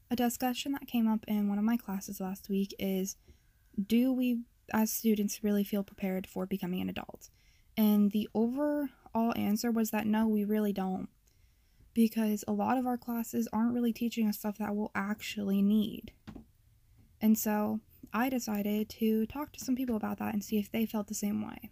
A discussion that came up in one of my classes last week is, do we as students really feel prepared for becoming an adult? And the overall answer was that no, we really don't. Because a lot of our classes aren't really teaching us stuff that we'll actually need. And so I decided to talk to some people about that and see if they felt the same way.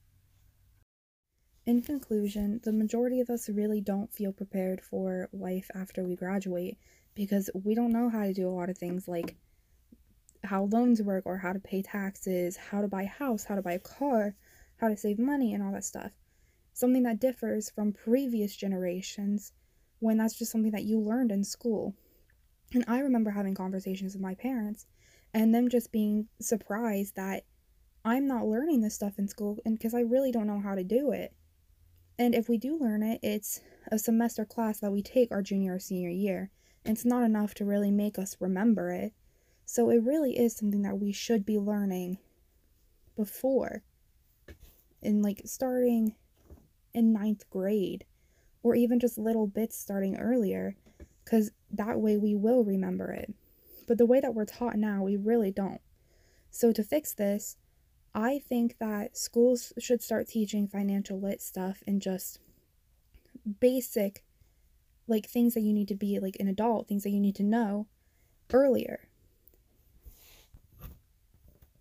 In conclusion, the majority of us really don't feel prepared for life after we graduate because we don't know how to do a lot of things like how loans work or how to pay taxes, how to buy a house, how to buy a car, how to save money, and all that stuff. Something that differs from previous generations when that's just something that you learned in school. And I remember having conversations with my parents and them just being surprised that I'm not learning this stuff in school and because I really don't know how to do it. And if we do learn it, it's a semester class that we take our junior or senior year. And it's not enough to really make us remember it. So it really is something that we should be learning before, in like starting in ninth grade, or even just little bits starting earlier, because that way we will remember it. But the way that we're taught now, we really don't. So to fix this, I think that schools should start teaching financial lit stuff and just basic, like things that you need to be like an adult, things that you need to know earlier.